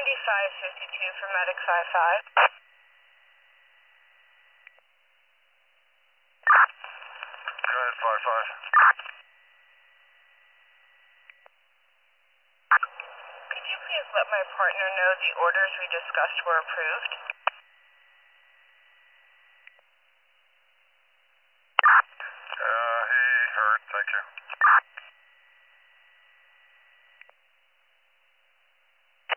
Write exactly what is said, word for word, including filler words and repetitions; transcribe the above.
ninety-five fifty-two for Medic five five. Go ahead, five five. Could you please let my partner know the orders we discussed were approved? Uh, he heard, thank you.